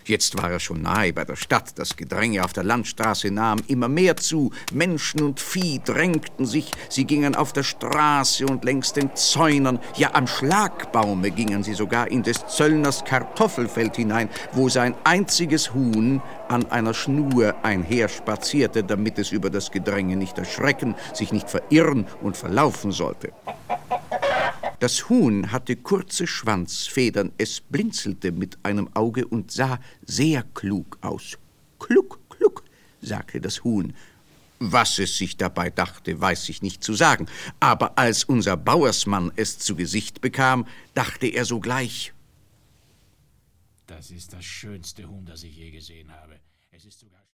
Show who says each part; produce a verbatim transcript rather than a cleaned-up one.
Speaker 1: Jetzt war er schon nahe bei der Stadt. Das Gedränge auf der Landstraße nahm immer mehr zu. Menschen und Vieh drängten sich. Sie gingen auf der Straße und längs den Zäunern. Ja, am Schlagbaume gingen sie sogar in des Zöllners Kartoffelfeld hinein, wo sein einziges Huhn an einer Schnur einherspazierte, damit es über das Gedränge nicht erschrecken, sich nicht verirren und verlaufen sollte. Das Huhn hatte kurze Schwanzfedern, es blinzelte mit einem Auge und sah sehr klug aus. »Kluck, kluck«, sagte das Huhn. Was es sich dabei dachte, weiß ich nicht zu sagen. Aber als unser Bauersmann es zu Gesicht bekam, dachte er sogleich:
Speaker 2: »Das ist das schönste Huhn, das ich je gesehen habe. Es ist sogar